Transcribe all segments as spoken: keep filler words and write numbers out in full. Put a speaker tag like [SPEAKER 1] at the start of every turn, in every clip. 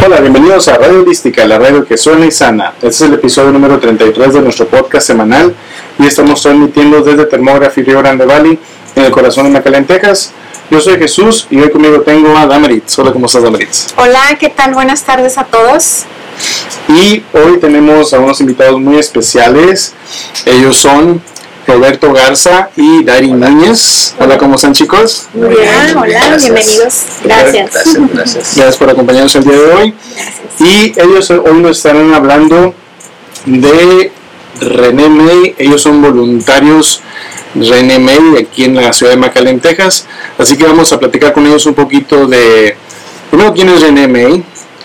[SPEAKER 1] Hola, bienvenidos a Radio Holística, la radio que suena y sana. Este es el episodio número treinta y tres de nuestro podcast semanal y estamos transmitiendo desde Thermography Rio Grande Valley, en el corazón de McAllen, Texas. Yo soy Jesús y hoy conmigo tengo a Damaritz. Hola, ¿cómo estás, Damaritz?
[SPEAKER 2] Hola, ¿qué tal? Buenas tardes a todos.
[SPEAKER 1] Y hoy tenemos a unos invitados muy especiales. Ellos son Roberto Garza y Dari Núñez. Hola, ¿cómo están, chicos?
[SPEAKER 2] Muy bien, hola, gracias. Bienvenidos. Gracias.
[SPEAKER 3] Gracias, gracias.
[SPEAKER 1] Gracias por acompañarnos el día de hoy.
[SPEAKER 2] Gracias.
[SPEAKER 1] Y ellos hoy nos estarán hablando de René May. Ellos son voluntarios René May aquí en la ciudad de McAllen, Texas. Así que vamos a platicar con ellos un poquito de, primero, quién es René May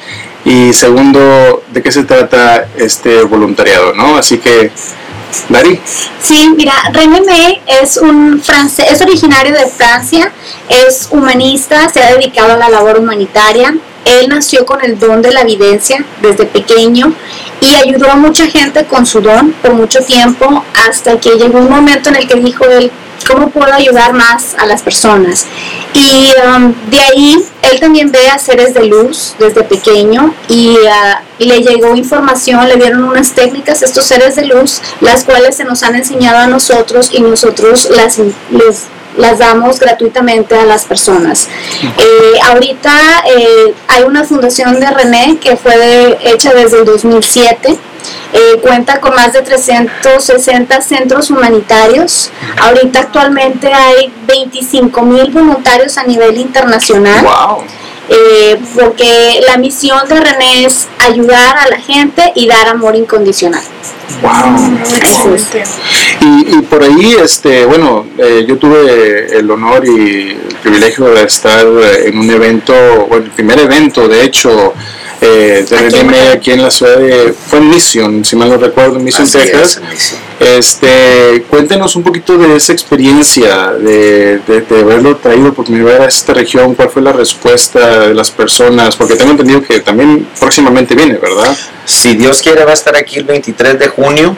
[SPEAKER 1] y segundo, de qué se trata este voluntariado, ¿no? Así que, Dari.
[SPEAKER 2] Sí, mira, René May es un francés, es originario de Francia, es humanista, se ha dedicado a la labor humanitaria. Él nació con el don de la evidencia desde pequeño y ayudó a mucha gente con su don por mucho tiempo, hasta que llegó un momento en el que dijo él, ¿cómo puedo ayudar más a las personas? Y um, de ahí él también ve a seres de luz desde pequeño y uh, le llegó información, le dieron unas técnicas a estos seres de luz, las cuales se nos han enseñado a nosotros y nosotros las, les, las damos gratuitamente a las personas. Eh, ahorita eh, hay una fundación de René que fue de, hecha desde el dos mil siete. Eh, cuenta con más de trescientos sesenta centros humanitarios. Ahorita actualmente hay veinticinco mil voluntarios a nivel internacional.
[SPEAKER 1] Wow.
[SPEAKER 2] Eh, porque la misión de René es ayudar a la gente y dar amor incondicional.
[SPEAKER 1] Wow.
[SPEAKER 2] Eso es.
[SPEAKER 1] Y, y por ahí, este, bueno, eh, yo tuve el honor y el privilegio de estar en un evento, bueno, el primer evento, de hecho, eh, de René May aquí en la ciudad de, fue en Mission, si mal no recuerdo, en Mission,
[SPEAKER 3] Así
[SPEAKER 1] Texas.
[SPEAKER 3] es, Mission.
[SPEAKER 1] Este, cuéntenos un poquito de esa experiencia, de, de, de haberlo traído por primera vez a esta región. ¿Cuál fue la respuesta de las personas? Porque tengo entendido que también próximamente viene, ¿verdad?
[SPEAKER 3] Si Dios quiere, va a estar aquí el veintitrés de junio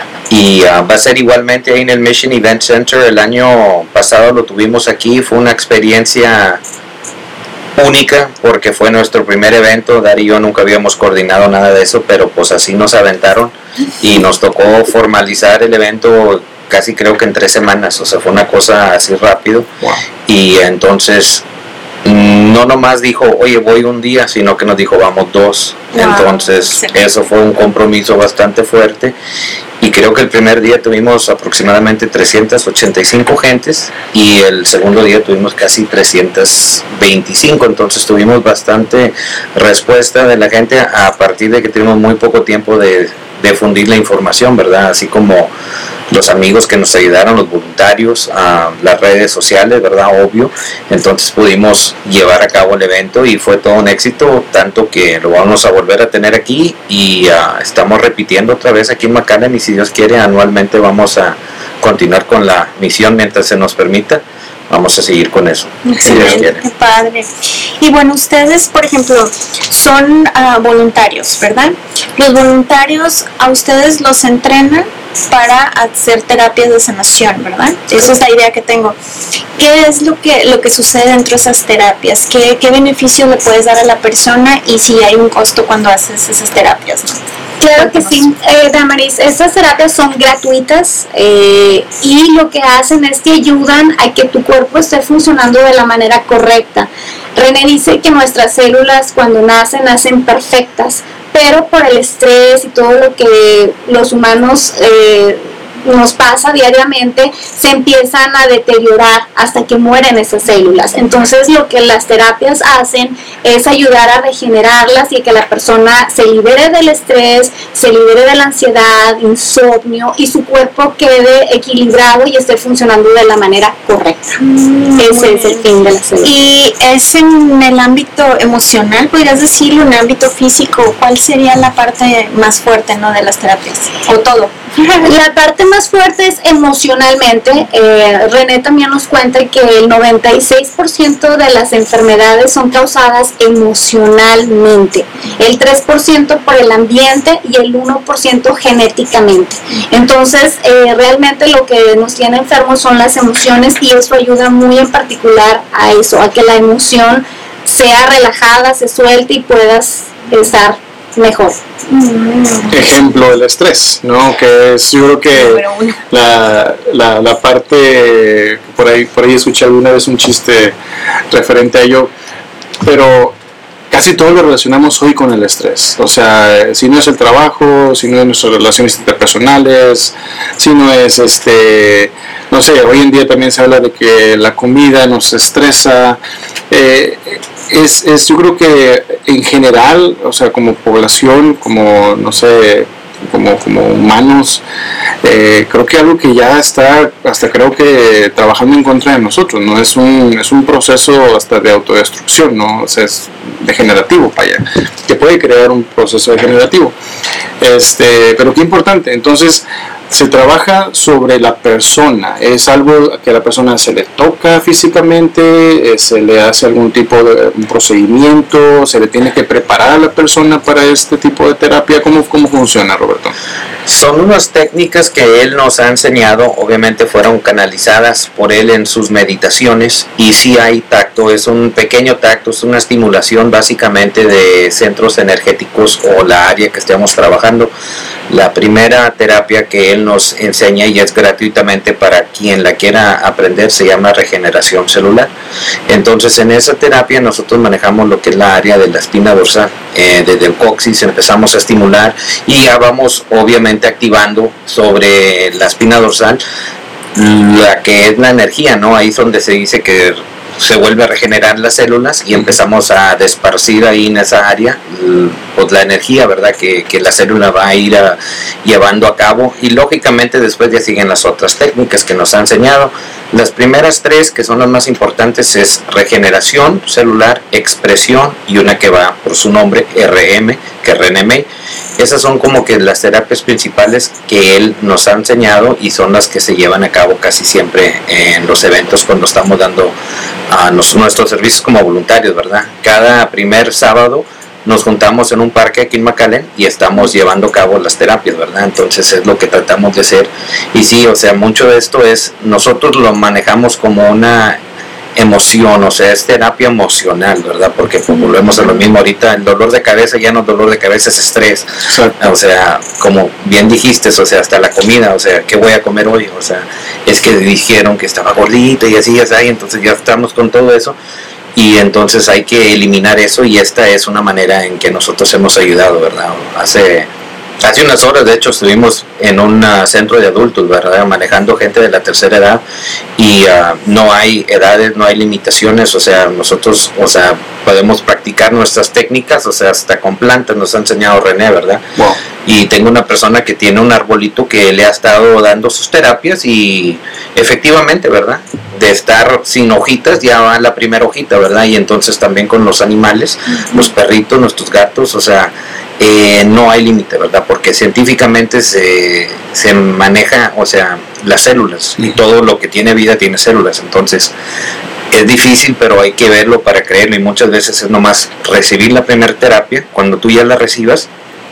[SPEAKER 3] y uh, va a ser igualmente ahí en el Mission Event Center. El año pasado lo tuvimos aquí, fue una experiencia única porque fue nuestro primer evento. Dari y yo nunca habíamos coordinado nada de eso, pero pues así nos aventaron y nos tocó formalizar el evento casi creo que en tres semanas, o sea, fue una cosa así rápido.
[SPEAKER 1] Wow.
[SPEAKER 3] Y entonces no nomás dijo, oye, voy un día, sino que nos dijo, vamos dos.
[SPEAKER 2] Wow.
[SPEAKER 3] Entonces
[SPEAKER 2] Sí.
[SPEAKER 3] eso fue un compromiso bastante fuerte. Y creo que el primer día tuvimos aproximadamente trescientas ochenta y cinco gentes y el segundo día tuvimos casi trescientas veinticinco, entonces tuvimos bastante respuesta de la gente a partir de que tuvimos muy poco tiempo de difundir la información, ¿verdad? Así como los amigos que nos ayudaron, los voluntarios, a las redes sociales, ¿verdad? Obvio. Entonces pudimos llevar a cabo el evento y fue todo un éxito, tanto que lo vamos a volver a tener aquí y uh, estamos repitiendo otra vez aquí en McAllen y si Dios quiere anualmente vamos a continuar con la misión mientras se nos permita. Vamos a seguir con eso. Si Dios quiere.
[SPEAKER 2] Qué padre. Y bueno, ustedes, por ejemplo, son uh, voluntarios, ¿verdad? Los voluntarios a ustedes los entrenan para hacer terapias de sanación, ¿verdad? Esa es la idea que tengo. ¿Qué es lo que lo que sucede dentro de esas terapias? ¿Qué, qué beneficio le puedes dar a la persona y si hay un costo cuando haces esas terapias, ¿no? Claro que sí, eh, Damaris, estas terapias son gratuitas eh, y lo que hacen es que ayudan a que tu cuerpo esté funcionando de la manera correcta. René dice que nuestras células cuando nacen, nacen perfectas, pero por el estrés y todo lo que los humanos eh, nos pasa diariamente, se empiezan a deteriorar hasta que mueren esas células. Entonces lo que las terapias hacen es ayudar a regenerarlas y que la persona se libere del estrés, se libere de la ansiedad, insomnio y su cuerpo quede equilibrado y esté funcionando de la manera correcta. Mm, Ese es el fin de la célula.
[SPEAKER 4] ¿Y es en el ámbito emocional, podrías decirlo, en el ámbito físico? ¿Cuál sería la parte más fuerte, no, de las terapias? ¿O todo?
[SPEAKER 2] La parte más fuerte es emocionalmente. eh, René también nos cuenta que el noventa y seis por ciento de las enfermedades son causadas emocionalmente, el tres por ciento por el ambiente y el uno por ciento genéticamente. Entonces eh, realmente lo que nos tiene enfermos son las emociones y eso ayuda muy en particular a eso, a que la emoción sea relajada, se suelte y puedas
[SPEAKER 4] estar mejor.
[SPEAKER 1] Ejemplo, el estrés, ¿no? Que es, yo creo que la, la, la parte, por ahí, por ahí escuché alguna vez un chiste referente a ello, pero casi todo lo relacionamos hoy con el estrés. O sea, si no es el trabajo, si no es nuestras relaciones interpersonales, si no es este, no sé, hoy en día también se habla de que la comida nos estresa. Eh, es, es, yo creo que en general, o sea, como población, como, no sé, como, como humanos, eh, creo que algo que ya está, hasta creo que trabajando en contra de nosotros, ¿no? Es un, es un proceso hasta de autodestrucción, ¿no? O sea, es degenerativo, vaya, que puede crear un proceso degenerativo. Este, pero qué importante, entonces, se trabaja sobre la persona, es algo que a la persona se le toca físicamente, se le hace algún tipo de un procedimiento, se le tiene que preparar a la persona para este tipo de terapia. ¿Cómo, cómo funciona, Roberto?
[SPEAKER 3] Son unas técnicas que él nos ha enseñado, obviamente fueron canalizadas por él en sus meditaciones, y sí hay tacto, es un pequeño tacto, es una estimulación básicamente de centros energéticos o la área que estemos trabajando. La primera terapia que él nos enseña, y es gratuitamente para quien la quiera aprender, se llama regeneración celular. Entonces, en esa terapia nosotros manejamos lo que es la área de la espina dorsal, eh, desde el coxis empezamos a estimular y ya vamos obviamente activando sobre la espina dorsal la que es la energía, ¿no? Ahí es donde se dice que se vuelve a regenerar las células y empezamos a desparcir ahí en esa área pues la energía, ¿verdad? Que, que la célula va a ir a, llevando a cabo, y lógicamente después ya siguen las otras técnicas que nos ha enseñado. Las primeras tres, que son las más importantes, es regeneración celular, expresión y una que va por su nombre, R M, que es René-May. Esas son como que las terapias principales que él nos ha enseñado y son las que se llevan a cabo casi siempre en los eventos cuando estamos dando a nos, nuestros servicios como voluntarios, ¿verdad? Cada primer sábado nos juntamos en un parque aquí en McAllen y estamos llevando a cabo las terapias, ¿verdad? Entonces es lo que tratamos de hacer. Y sí, o sea, mucho de esto es, nosotros lo manejamos como una emoción, o sea, es terapia emocional, ¿verdad? Porque pues, volvemos a lo mismo ahorita, el dolor de cabeza ya no es dolor de cabeza, es estrés. Exacto. O sea, como bien dijiste, o sea, hasta la comida, o sea, ¿qué voy a comer hoy? O sea, es que dijeron que estaba gordita y así, así, entonces ya estamos con todo eso. Y entonces hay que eliminar eso, y esta es una manera en que nosotros hemos ayudado, ¿verdad? Hace, hace unas horas, de hecho, estuvimos en un uh, centro de adultos, ¿verdad? Manejando gente de la tercera edad, y uh, no hay edades, no hay limitaciones, o sea, nosotros, o sea, podemos practicar nuestras técnicas, o sea, hasta con plantas nos ha enseñado René, ¿verdad? Wow. Y tengo una persona que tiene un arbolito que le ha estado dando sus terapias, y efectivamente, ¿verdad? De estar sin hojitas ya va la primera hojita, ¿verdad? Y entonces también con los animales, uh-huh. Los perritos, nuestros gatos, o sea, eh, no hay límite, ¿verdad? Porque científicamente se, se maneja, o sea, las células, uh-huh. Y todo lo que tiene vida tiene células, entonces es difícil, pero hay que verlo para creerlo, y muchas veces es nomás recibir la primera terapia. Cuando tú ya la recibas,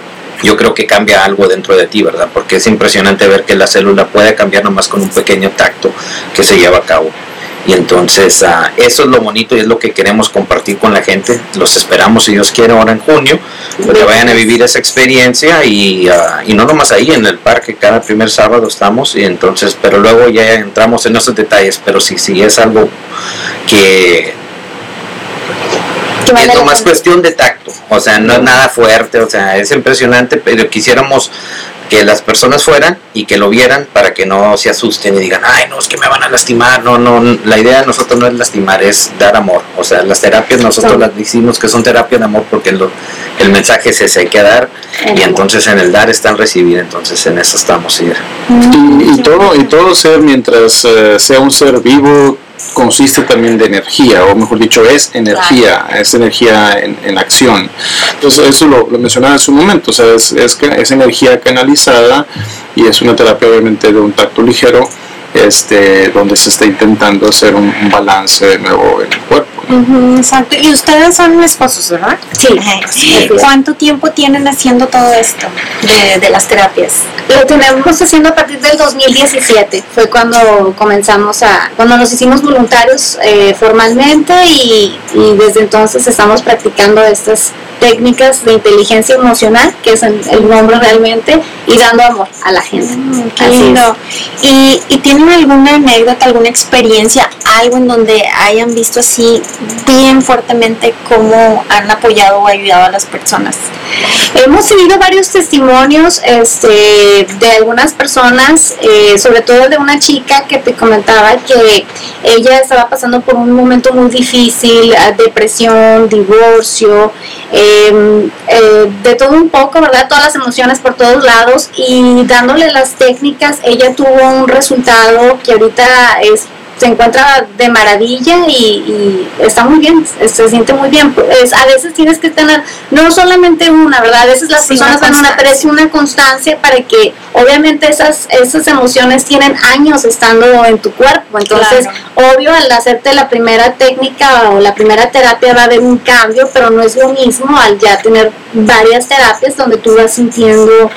[SPEAKER 3] yo creo que cambia algo dentro de ti, ¿verdad? Porque es impresionante ver que la célula puede cambiar nomás con un pequeño tacto que se lleva a cabo. Y entonces uh, eso es lo bonito y es lo que queremos compartir con la gente. Los esperamos, si Dios quiere, ahora en junio, para que vayan a vivir esa experiencia, y, uh, y no nomás ahí en el parque, cada primer sábado estamos, y entonces, pero luego ya entramos en esos detalles. Pero sí, sí es algo que es lo más cuestión de tacto, o sea, no es nada fuerte, o sea, es impresionante, pero quisiéramos que las personas fueran y que lo vieran para que no se asusten y digan, ay, no, es que me van a lastimar. No, no, la idea de nosotros no es lastimar, es dar amor. O sea, las terapias nosotros sí. Las decimos que son terapias de amor porque lo, el mensaje es ese, hay que dar, y entonces en el dar está en recibir, entonces en eso estamos. ¿Sí?
[SPEAKER 1] Y, y todo, y todo ser, mientras uh, sea un ser vivo, consiste también de energía, o mejor dicho, es energía, claro. Es energía en, en acción. Entonces eso lo, lo mencionaba hace un momento, o sea, es, es, es energía canalizada, y es una terapia obviamente de un tacto ligero, este, donde se está intentando hacer un, un balance de nuevo en el cuerpo.
[SPEAKER 2] Uh-huh, exacto. Y ustedes son esposos, ¿verdad?
[SPEAKER 4] Sí.
[SPEAKER 2] sí. ¿Cuánto tiempo tienen haciendo todo esto de, de las terapias?
[SPEAKER 4] Lo tenemos haciendo a partir del dos mil diecisiete. Fue cuando comenzamos a, cuando nos hicimos voluntarios eh, formalmente y, y desde entonces estamos practicando estas técnicas de inteligencia emocional, que es el, el nombre realmente, y dando amor a la gente.
[SPEAKER 2] Mm, qué lindo. ¿Y, ¿Y tienen alguna anécdota, alguna experiencia, algo en donde hayan visto así bien fuertemente cómo han apoyado o ayudado a las personas?
[SPEAKER 4] Hemos tenido varios testimonios este, de algunas personas, eh, sobre todo de una chica que te comentaba que ella estaba pasando por un momento muy difícil, depresión, divorcio, eh, eh, de todo un poco, ¿verdad? Todas las emociones por todos lados, y dándole las técnicas, ella tuvo un resultado que ahorita es se encuentra de maravilla y, y está muy bien, se siente muy bien. Pues, a veces tienes que tener no solamente una, ¿verdad? A veces las sí, personas dan una, pero es una constancia para que obviamente esas, esas emociones tienen años estando en tu cuerpo. Entonces, claro, obvio, al hacerte la primera técnica o la primera terapia va a haber un cambio, pero no es lo mismo al ya tener varias terapias donde tú vas sintiendo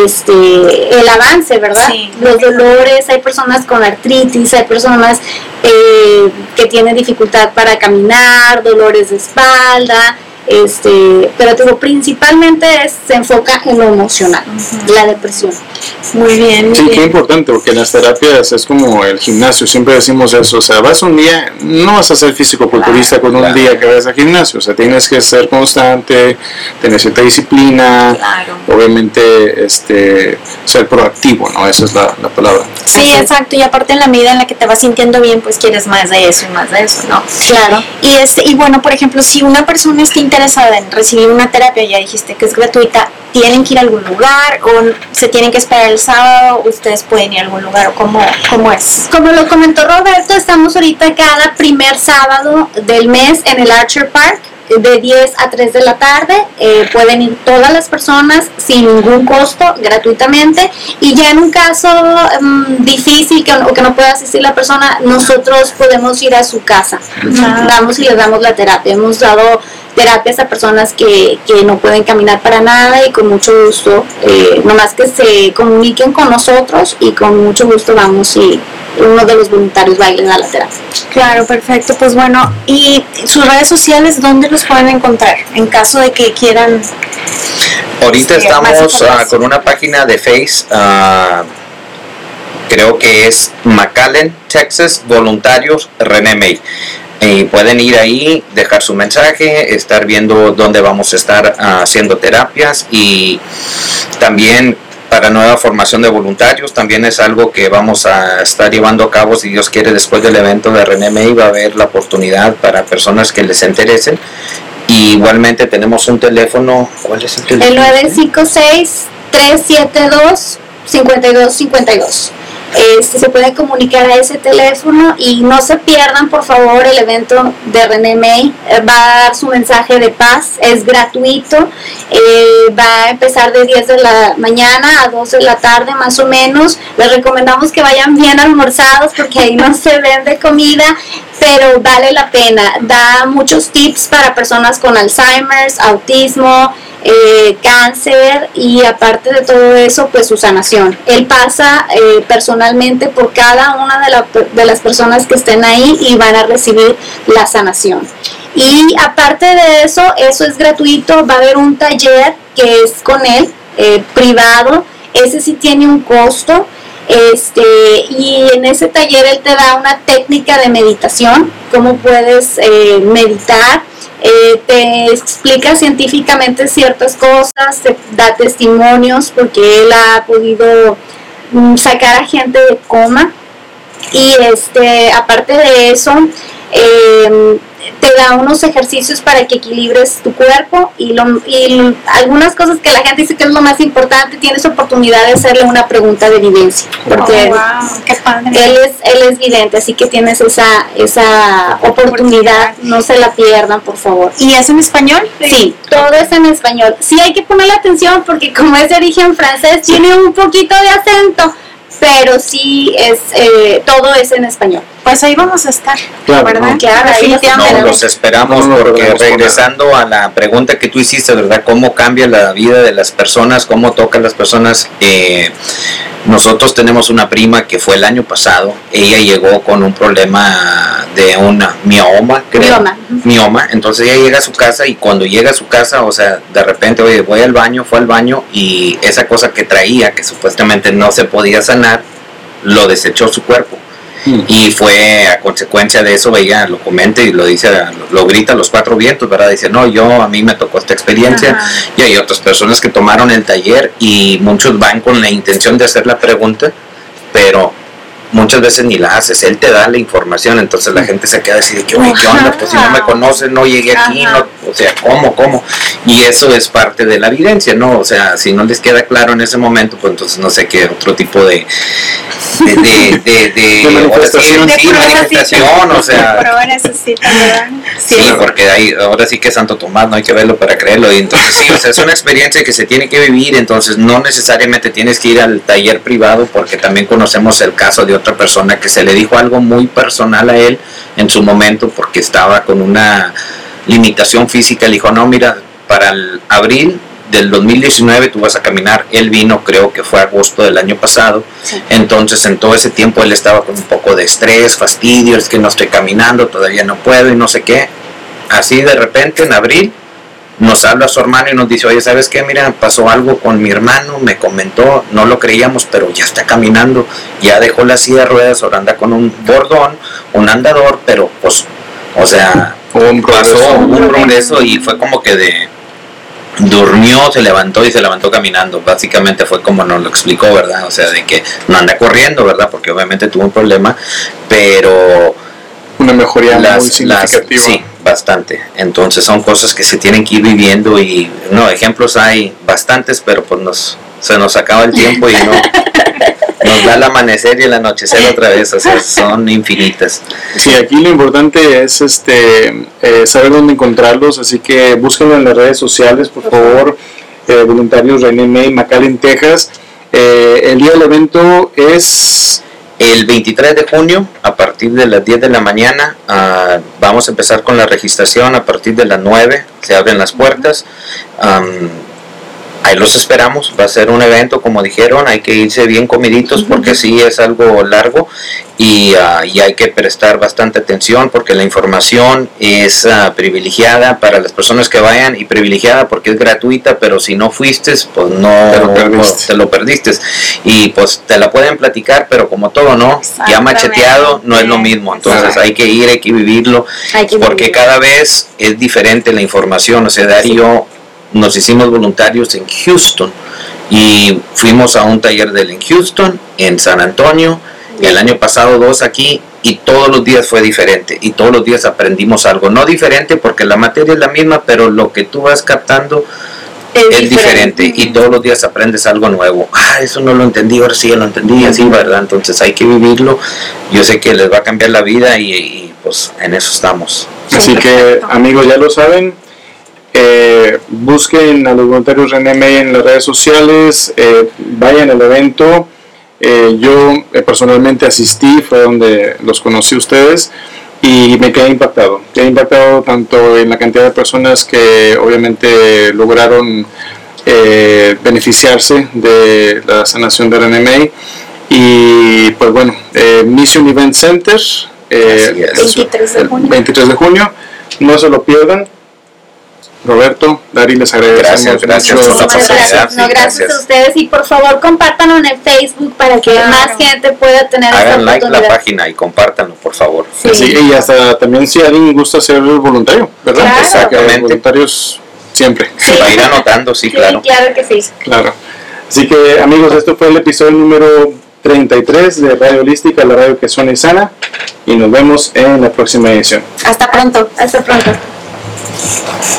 [SPEAKER 4] este el avance, ¿verdad? Sí. Los dolores, hay personas con artritis, hay personas Eh, que tiene dificultad para caminar, dolores de espalda, este, pero digo, principalmente es, se enfoca en lo emocional, uh-huh, la depresión.
[SPEAKER 2] Muy bien, muy
[SPEAKER 1] sí,
[SPEAKER 2] bien.
[SPEAKER 1] Qué importante, porque en las terapias es como el gimnasio, siempre decimos eso, o sea, vas un día, no vas a ser físico-culturista claro, con un claro. día que vas al gimnasio, o sea, tienes que ser constante, tener cierta disciplina, claro. obviamente este, ser proactivo, ¿no? Esa es la, la palabra.
[SPEAKER 2] Sí, Así. exacto, y aparte en la medida en la que te vas sintiendo bien, pues quieres más de eso y más de eso, ¿no?
[SPEAKER 4] Claro.
[SPEAKER 2] Y, este, y bueno, por ejemplo, si una persona está interesada en recibir una terapia, ya dijiste que es gratuita, ¿tienen que ir a algún lugar o se tienen que esperar el sábado? ¿Ustedes pueden ir a algún lugar o cómo, cómo es?
[SPEAKER 4] Como lo comentó Roberto, estamos ahorita cada primer sábado del mes en el Archer Park de diez a tres de la tarde. Eh, pueden ir todas las personas sin ningún costo, gratuitamente, y ya en un caso um, difícil que, o que no pueda asistir la persona, nosotros podemos ir a su casa, uh-huh. damos y les damos la terapia. Hemos dado terapias a personas que, que no pueden caminar para nada y con mucho gusto, eh, nomás que se comuniquen con nosotros y con mucho gusto vamos y uno de los voluntarios va a ir a la terapia.
[SPEAKER 2] Claro, perfecto. Pues bueno, ¿y sus redes sociales dónde los pueden encontrar en caso de que quieran?
[SPEAKER 3] Ahorita este, estamos uh, con una página de Face, uh, creo que es McAllen, Texas, Voluntarios René May. Y pueden ir ahí, dejar su mensaje, estar viendo dónde vamos a estar uh, haciendo terapias, y también para nueva formación de voluntarios también es algo que vamos a estar llevando a cabo, si Dios quiere. Después del evento de René May va a haber la oportunidad para personas que les interesen. Y igualmente tenemos un teléfono. ¿Cuál es el teléfono?
[SPEAKER 4] El nueve cinco seis, tres siete dos, cinco dos cinco dos. Este, se pueden comunicar a ese teléfono y no se pierdan por favor el evento de René May. Va a dar su mensaje de paz, es gratuito, eh, va a empezar de diez de la mañana a dos de la tarde más o menos. Les recomendamos que vayan bien almorzados porque ahí no se vende comida, pero vale la pena. Da muchos tips para personas con Alzheimer's, autismo, Eh, cáncer, y aparte de todo eso, pues su sanación. Él pasa eh, personalmente por cada una de, la, de las personas que estén ahí y van a recibir la sanación. Y aparte de eso, eso es gratuito. Va a haber un taller que es con él, eh, privado. Ese sí tiene un costo. Este, y en ese taller él te da una técnica de meditación, cómo puedes eh, meditar. Eh, te explica científicamente ciertas cosas, te da testimonios porque él ha podido um, sacar a gente de coma, y este aparte de eso eh, te da unos ejercicios para que equilibres tu cuerpo y, lo, y algunas cosas que la gente dice que es lo más importante. Tienes oportunidad de hacerle una pregunta de vivencia porque
[SPEAKER 2] oh, wow, qué padre.
[SPEAKER 4] él es él es vidente, así que tienes esa esa oportunidad, no se la pierdan por favor.
[SPEAKER 2] ¿Y es en español?
[SPEAKER 4] Sí, todo es en español. Sí, hay que ponerle atención porque como es de origen francés, sí, tiene un poquito de acento, pero sí es eh, todo es en español.
[SPEAKER 2] pues ahí vamos a estar,
[SPEAKER 1] Claro,
[SPEAKER 2] ¿verdad?
[SPEAKER 1] no.
[SPEAKER 4] Claro, ahí los
[SPEAKER 2] Definitivamente.
[SPEAKER 3] No, los esperamos
[SPEAKER 1] No, no,
[SPEAKER 3] porque
[SPEAKER 1] no, no,
[SPEAKER 3] regresando a la pregunta que tú hiciste, ¿verdad? ¿Cómo cambia la vida de las personas? ¿Cómo toca a las personas? Eh, nosotros tenemos una prima que fue el año pasado. Ella llegó con un problema de una mioma, creo.
[SPEAKER 4] Mioma.
[SPEAKER 3] Mioma. Entonces ella llega a su casa y cuando llega a su casa, o sea, de repente, oye, voy al baño, fue al baño y esa cosa que traía, que supuestamente no se podía sanar, lo desechó su cuerpo. Y fue a consecuencia de eso, ella lo comenta y lo dice, lo grita a los cuatro vientos, ¿verdad? Dice, no, yo, a mí me tocó esta experiencia. Ajá. Y hay otras personas que tomaron el taller y muchos van con la intención de hacer la pregunta, pero muchas veces ni la haces, él te da la información, entonces la gente se queda así de que, oye, ¿qué onda? Pues si no me conoces, no llegué aquí, no, o sea, ¿cómo, cómo? Y eso es parte de la evidencia, ¿no? O sea, si no les queda claro en ese momento, pues entonces no sé qué otro tipo de de, de, de, de,
[SPEAKER 1] de manifestación,
[SPEAKER 3] de sí, manifestación, o sea,
[SPEAKER 2] prueba necesita, ¿verdad?
[SPEAKER 3] Sí, sí, porque hay, ahora sí que Santo Tomás no hay que verlo para creerlo, y entonces sí, o sea, es una experiencia que se tiene que vivir, entonces no necesariamente tienes que ir al taller privado, porque también conocemos el caso de otra persona que se le dijo algo muy personal a él en su momento, porque estaba con una limitación física, le dijo, no, mira, para el abril del dos mil diecinueve tú vas a caminar. Él vino, creo que fue agosto del año pasado, sí. Entonces en todo ese tiempo él estaba con un poco de estrés, fastidio, es que no estoy caminando, todavía no puedo y no sé qué. Así de repente en abril nos habla su hermano y nos dice, oye, ¿sabes qué? Mira, pasó algo con mi hermano, me comentó, no lo creíamos, pero ya está caminando, ya dejó la silla de ruedas, ahora anda con un bordón, un andador, pero pues, o sea,
[SPEAKER 1] un
[SPEAKER 3] pasó un progreso y fue como que de... durmió, se levantó y se levantó caminando, básicamente fue como nos lo explicó, ¿verdad? O sea, de que no anda corriendo, ¿verdad? Porque obviamente tuvo un problema, pero
[SPEAKER 1] una mejoría
[SPEAKER 3] las,
[SPEAKER 1] muy significativa.
[SPEAKER 3] Las, sí, bastante. Entonces son cosas que se tienen que ir viviendo y no, ejemplos hay bastantes, pero pues nos se nos acaba el tiempo y no nos da el amanecer y el anochecer otra vez, o sea, son infinitas.
[SPEAKER 1] Sí, aquí lo importante es este eh, saber dónde encontrarlos, así que búsquenlo en las redes sociales, por favor, eh, voluntarios René May, McAllen, Texas. Eh, el día del evento es
[SPEAKER 3] el veintitrés de junio, a partir de las diez de la mañana. Uh, vamos a empezar con la registración a partir de las nueve, se abren las puertas. Um, Ahí los esperamos, va a ser un evento, como dijeron, hay que irse bien comiditos porque sí es algo largo y, uh, y hay que prestar bastante atención porque la información es uh, privilegiada para las personas que vayan y privilegiada porque es gratuita, pero si no fuiste, pues no
[SPEAKER 1] te lo perdiste,
[SPEAKER 3] te lo perdiste. Y pues te la pueden platicar, pero como todo, ¿no? Ya macheteado no es lo mismo, entonces hay que ir, hay que vivirlo,
[SPEAKER 4] hay que
[SPEAKER 3] porque
[SPEAKER 4] vivirlo.
[SPEAKER 3] Cada vez es diferente la información, o sea, Darío... Sí. Nos hicimos voluntarios en Houston y fuimos a un taller de él en Houston, en San Antonio, el año pasado dos aquí y todos los días fue diferente y todos los días aprendimos algo, no diferente porque la materia es la misma, pero lo que tú vas captando es, es diferente. diferente y todos los días aprendes algo nuevo. Ah, eso no lo entendí, ahora sí lo entendí, así, ¿verdad? Entonces hay que vivirlo, yo sé que les va a cambiar la vida y, y pues en eso estamos.
[SPEAKER 1] Así que amigos, ya lo saben. Eh, busquen a los voluntarios René May en las redes sociales, eh, vayan al evento. Eh, yo eh, personalmente asistí, fue donde los conocí a ustedes y me quedé impactado. Quedé impactado tanto en la cantidad de personas que obviamente lograron eh, beneficiarse de la sanación de René May y pues bueno, eh, Mission Event Center, eh,
[SPEAKER 2] veintitrés de junio.
[SPEAKER 1] veintitrés de junio, no se lo pierdan. Roberto, Dari, les agradecemos
[SPEAKER 3] gracias,
[SPEAKER 1] mucho.
[SPEAKER 3] gracias,
[SPEAKER 4] Muchas gracias. No, gracias, gracias a ustedes y por favor compártanlo en el Facebook para que claro. más gente pueda tener
[SPEAKER 3] Hagan
[SPEAKER 4] esta
[SPEAKER 3] like
[SPEAKER 4] oportunidad.
[SPEAKER 3] la página y compártanlo, por favor.
[SPEAKER 1] Sí. Sí, y hasta también si alguien gusta ser voluntario, ¿verdad?
[SPEAKER 4] Claro.
[SPEAKER 1] Exactamente. Voluntarios siempre.
[SPEAKER 3] Sí. Va a ir anotando, sí,
[SPEAKER 4] sí,
[SPEAKER 3] claro.
[SPEAKER 4] claro que sí.
[SPEAKER 1] Claro. Así que amigos, esto fue el episodio número treinta y tres de Radio Holística, la radio que suena y sana, y nos vemos en la próxima edición.
[SPEAKER 2] Hasta pronto.
[SPEAKER 4] Hasta pronto.